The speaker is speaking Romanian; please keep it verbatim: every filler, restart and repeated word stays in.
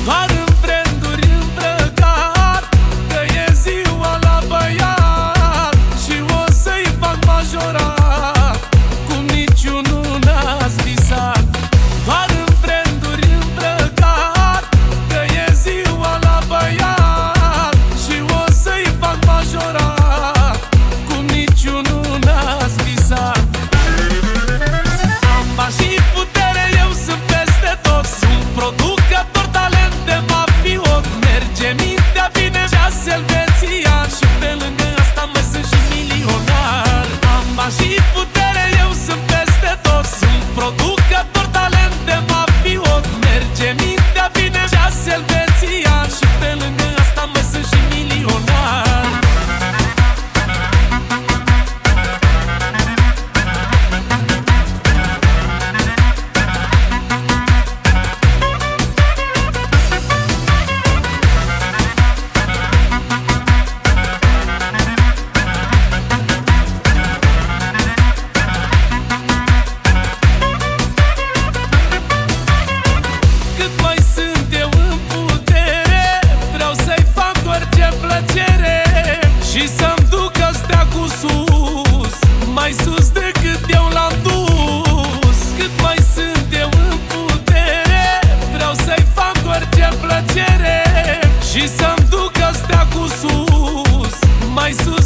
doar în trenduri îmbrăcat, că e ziua la băiat și o să-i fac majorat, cum niciunul n-ați visat. Doar în trenduri îmbrăcat, că e ziua la băiat și o să-i fac majorat, cum niciunul n-ați visat. Am bani și putere, eu sunt peste tot, sunt producător, talent de mafiot. Merge mintea bine, ceas elvețian și pe lângă asta mai sunt și milionar. Am bani și putere, eu sunt peste tot, sunt producător, talent de mafiot. Merge mintea bine, ceas elvețian și pe lângă asta mai sunt și milionar. Cât mai sunt eu în putere, vreau să-i fac orice plăcere și să-mi duc astea cu sus, mai sus decât eu l-am dus. Cât mai sunt eu în putere, vreau să-i fac orice plăcere și să-mi duc astea cu sus, mai sus